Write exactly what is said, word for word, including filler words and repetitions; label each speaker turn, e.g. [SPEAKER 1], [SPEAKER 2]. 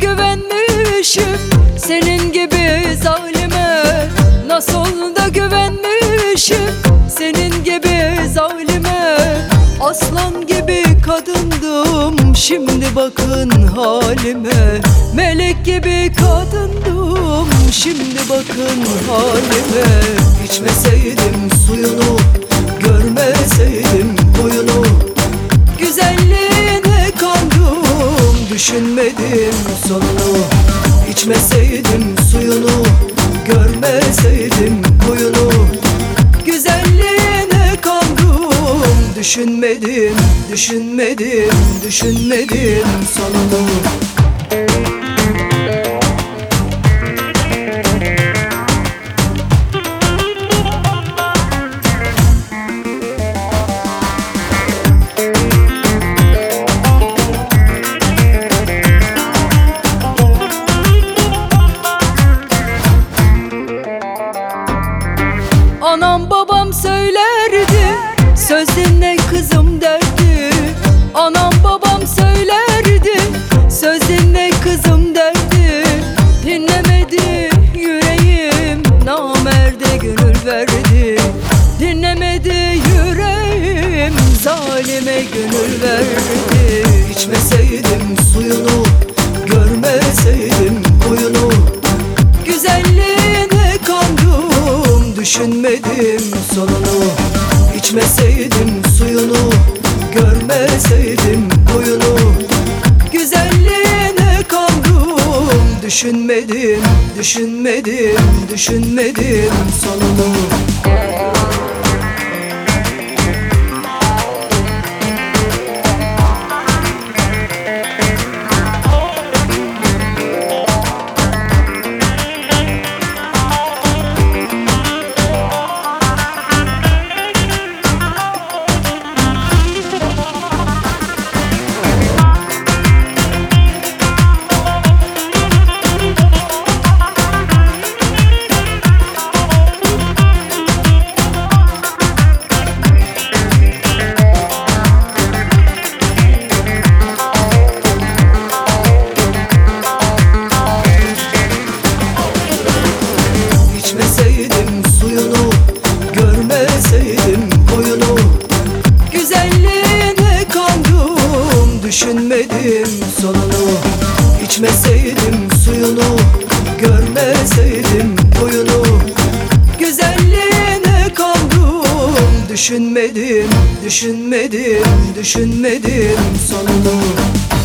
[SPEAKER 1] güvenmişim senin gibi zalime? Nasıl da güvenmişim senin gibi zalime? Aslan gibi kadındım, şimdi bakın halime. Melek gibi kadındım, şimdi bakın halime. İçmeseydim suyunu, görmeseydim boyunu, güzelliğine kandım, düşünmedim sonunu. İçmeseydim suyunu, görmeseydim boyunu, güzelliğine kandım, düşünmedim, düşünmedim, düşünmedim sonunu. Anam babam söylerdi, söz dinle kızım derdi. Anam babam söylerdi, söz dinle kızım derdi. Dinlemedi yüreğim, namerde gönül verdi. Dinlemedi yüreğim, zalime gönül verdi. İçmeseydim suyunu, görmeseydim boyunu, güzelliğine kandım, düşünmedim sonunu. İçmeseydim suyunu, görmeseydim boyunu, güzelliğine kandım, düşünmedim, düşünmedim, düşünmedim sonunu. İçmeseydim suyunu, görmeseydim boyunu, güzelliğine kandım, düşünmedim sonunu. İçmeseydim suyunu, görmeseydim boyunu, güzelliğine kandım, düşünmedim, düşünmedim, düşünmedim sonunu.